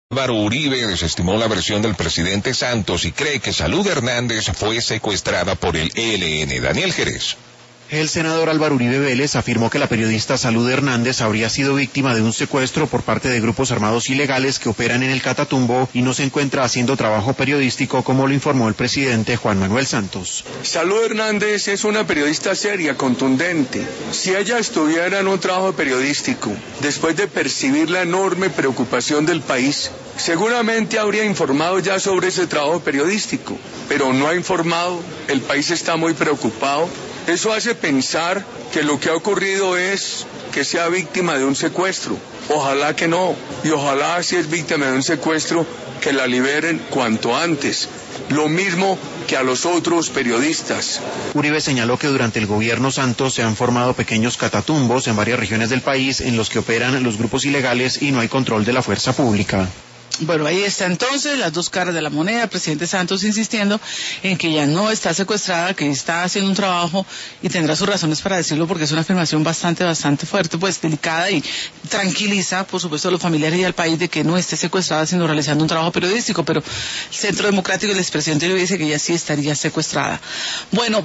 Álvaro Uribe desestimó la versión del presidente Santos y cree que Salud Hernández fue secuestrada por el ELN. Daniel Jerez. El senador Álvaro Uribe Vélez afirmó que la periodista Salud Hernández habría sido víctima de un secuestro por parte de grupos armados ilegales que operan en el Catatumbo y no se encuentra haciendo trabajo periodístico, como lo informó el presidente Juan Manuel Santos. Salud Hernández es una periodista seria, contundente. Si ella estuviera en un trabajo periodístico, después de percibir la enorme preocupación del país, seguramente habría informado ya sobre ese trabajo periodístico, pero no ha informado, el país está muy preocupado. Eso hace pensar que lo que ha ocurrido es que sea víctima de un secuestro. Ojalá que no, y ojalá si es víctima de un secuestro, que la liberen cuanto antes. Lo mismo que a los otros periodistas. Uribe señaló que durante el gobierno Santos se han formado pequeños catatumbos en varias regiones del país en los que operan los grupos ilegales y no hay control de la fuerza pública. Bueno, ahí está entonces las dos caras de la moneda, el presidente Santos insistiendo en que ya no está secuestrada, que está haciendo un trabajo y tendrá sus razones para decirlo porque es una afirmación bastante fuerte, pues delicada, y tranquiliza, por supuesto, a los familiares y al país de que no esté secuestrada sino realizando un trabajo periodístico, pero el Centro Democrático y el expresidente le dice que ya sí estaría secuestrada. Bueno.